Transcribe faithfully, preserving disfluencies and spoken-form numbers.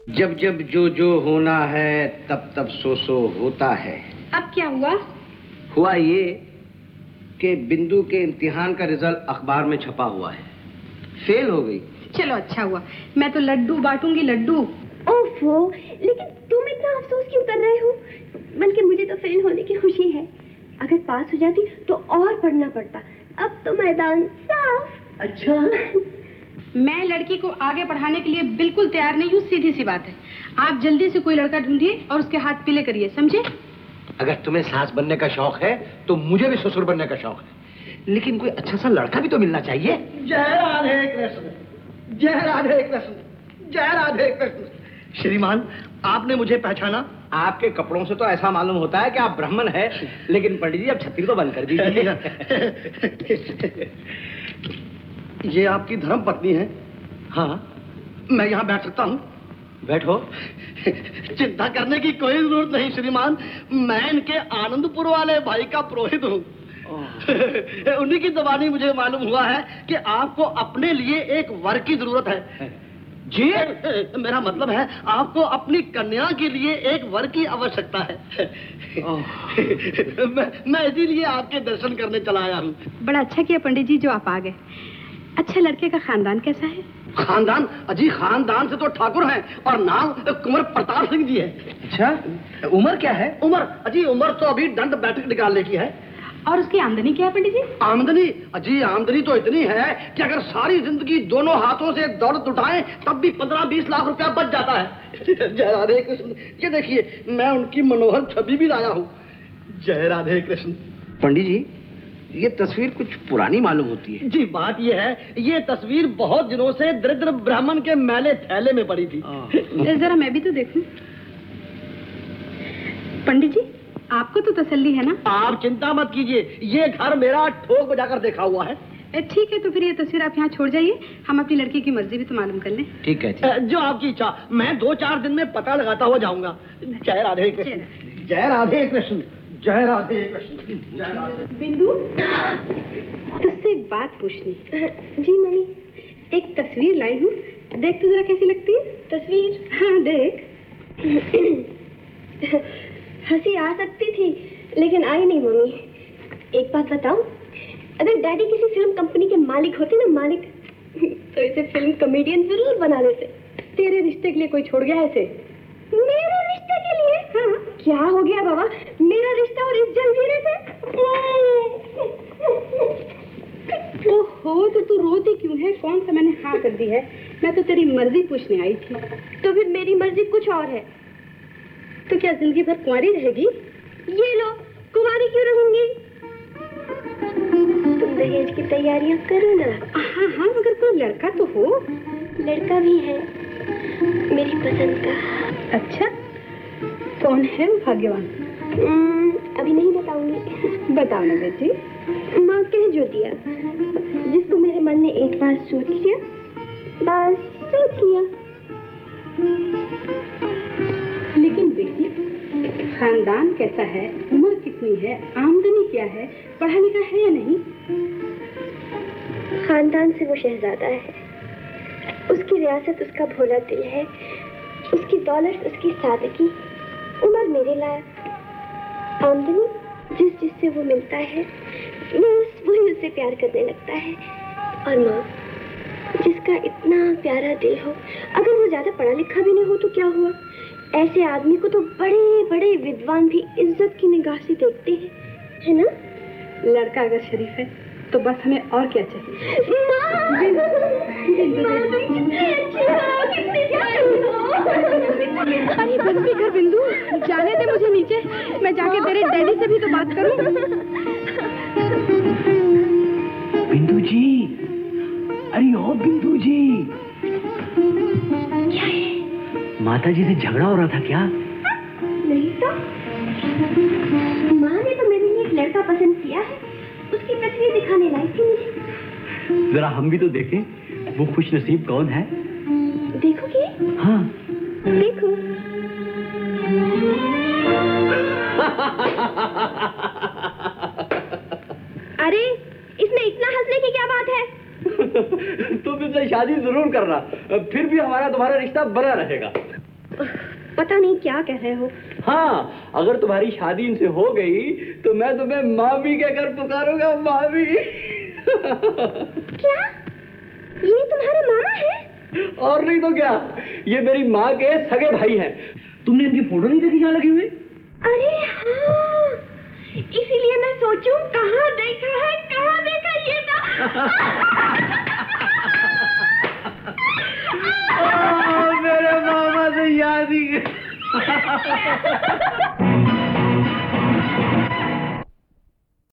जब जब जो जो होना है तब तब सो सो होता है। अब क्या हुआ? हुआ ये कि बिंदु के इम्तिहान का रिजल्ट अखबार में छपा हुआ है, फेल हो गई। चलो अच्छा हुआ, मैं तो लड्डू बांटूंगी लड्डू। ओफो, लेकिन तुम इतना अफसोस क्यों कर रहे हो? बल्कि मुझे तो फेल होने की खुशी है। अगर पास हो जाती तो और पढ़ना पड़ता। अब तो मैदान साफ। अच्छा, मैं लड़की को आगे पढ़ाने के लिए बिल्कुल तैयार नहीं हूँ, सीधी सी बात है। आप जल्दी से कोई लड़का ढूंढिए और उसके हाथ पीले करिए, समझे? अगर तुम्हें सास बनने का शौक है तो मुझे भी ससुर बनने का शौक है, लेकिन कोई अच्छा सा लड़का भी तो मिलना चाहिए। जय राधे कृष्ण, जय राधे कृष्ण, जय राधे कृष्ण। श्रीमान, आपने मुझे पहचाना? आपके कपड़ों से तो ऐसा मालूम होता है कि आप ब्राह्मण हैं, लेकिन पंडित जी अब छतरी तो बंद कर दीजिए। ये आपकी धर्म पत्नी है? हाँ। मैं यहाँ बैठ सकता हूँ? बैठो। चिंता करने की कोई जरूरत नहीं श्रीमान, मैं इनके आनंदपुर वाले भाई का पुरोहित हूँ। उन्हीं की जबानी मुझे मालूम हुआ है कि आपको अपने लिए एक वर की जरूरत है। जी, मेरा मतलब है आपको अपनी कन्या के लिए एक वर की आवश्यकता है। मैं, मैं इसीलिए आपके दर्शन करने चला आया हूँ। बड़ा अच्छा किया पंडित जी जो आप आ गए। अच्छा, लड़के का खानदान कैसा है? खानदान? अजी खानदान से तो ठाकुर हैं और नाम कुंवर प्रताप सिंह जी है। अच्छा, उम्र क्या है? उम्र? अजी उम्र तो अभी दंड बैठक निकालने की है। और उसकी आमदनी क्या है पंडित जी? आमदनी? अजी आमदनी तो इतनी है कि अगर सारी जिंदगी दोनों हाथों से दौलत उठाएं तब भी पंद्रह बीस लाख रुपया बच जाता है। जय राधे कृष्ण। ये देखिए, मैं उनकी मनोहर छवि भी लाया हूँ। जय राधे कृष्ण। पंडित जी, ये तस्वीर कुछ पुरानी मालूम होती है। जी, बात ये है, ये तस्वीर बहुत दिनों से दरिद्र ब्राह्मण के मैले थैले में पड़ी थी। जरा मैं भी तो देखूं। पंडित जी, आपको तो तसल्ली है ना? आप चिंता मत कीजिए, ये घर मेरा ठोक बजाकर देखा हुआ है। ठीक है, तो फिर ये तस्वीर आप यहाँ छोड़ जाइए, हम अपनी लड़की की मर्जी भी तो मालूम कर लें। ठीक है, जो आपकी इच्छा। मैं दो चार दिन में पता लगाता हुआ जाऊंगा। जय राधे कृष्ण, जय राधे कृष्ण, जय राधे कृष्ण, जय राधे। बिंदु, तुझसे एक बात पूछनी। जी मम्मी। एक तस्वीर लाई हूँ, देख तो जरा कैसी लगती है। तस्वीर? हाँ देख। हंसी आ सकती थी लेकिन आई नहीं मम्मी। एक बात बताऊं, अगर डैडी किसी फिल्म कंपनी के मालिक होते ना, मालिक, तो इसे फिल्म कॉमेडियन जरूर बना देते। तेरे रिश्ते के लिए कोई छोड़ गया ऐसे? मेरे रिश्ते के लिए? हाँ। क्या हो गया बाबा, मेरा रिश्ता और इस जंजीरे से? ओहो, तो तू रोती क्यों है? कौन सा मैंने हाँ कर दी है? मैं तो तेरी मर्जी पूछने आई थी। तो फिर मेरी मर्जी कुछ और है। तो क्या जिंदगी भर कुंवारी रहेगी? ये लो, कुंवारी क्यों रहूंगी? तुम दहेज की तैयारियां करो ना। हाँ हाँ, मगर कोई लड़का तो हो। लड़का भी है, मेरी पसंद का। अच्छा, कौन है वो भाग्यवान? अभी नहीं बताऊंगी। बताओ ना बेटी। माँ कह जो दिया, जिसको मेरे मन ने एक बार सोच लिया, बस सोच लिया। लेकिन बेटी, खानदान कैसा है, उम्र कितनी है, आमदनी क्या है, पढ़ा लिखा है या नहीं? खानदान से वो शहजादा है, उसकी रियासत उसका भोला दिल है, उसकी दौलत उसकी सादगी, उम्र मेरे लायक, आमदनी जिस जिससे वो मिलता है बस वही उससे प्यार करने लगता है। और माँ, जिसका इतना प्यारा दिल हो, अगर वो ज्यादा पढ़ा लिखा भी नहीं हो तो क्या हुआ? ऐसे आदमी को तो बड़े बड़े विद्वान भी इज्जत की निगाह से देखते हैं, है ना? लड़का अगर शरीफ है तो बस हमें और क्या चाहिए? माँ, माँ तुम कितनी अच्छी हो, कितनी प्यारी हो। अरे बस भी कर बिंदु, जाने दे मुझे नीचे, मैं जाके तेरे डैडी से भी तो बात करूं। बिंदु जी, अरे ओ बिंदु जी। क्या है? माता जी से झगड़ा हो रहा था क्या? नहीं तो, माँ ने तो मेरे लिए एक लड़का पसंद किया है, उसकी तस्वीर दिखाने लाई थी मुझे। जरा हम भी तो देखें, वो खुश नसीब कौन है? देखोगे? हाँ। देखो। अरे, इसमें इतना हंसने की क्या बात है? तुम इससे शादी जरूर करना, फिर भी हमारा तुम्हारा रिश्ता बना रहेगा। पता नहीं क्या कह रहे हो। हाँ, अगर तुम्हारी शादी इनसे हो गई तो मैं तुम्हें मामी कहकर पुकारूंगा, मामी। क्या? ये तुम्हारे मामा है? और नहीं तो क्या, ये मेरी माँ के सगे भाई हैं। तुमने इनकी फोटो नहीं देखी यहाँ लगी हुई? अरे हाँ, इसीलिए मैं सोचूं कहाँ देखा है, कहाँ देखा ये मेरे मामा से याद ही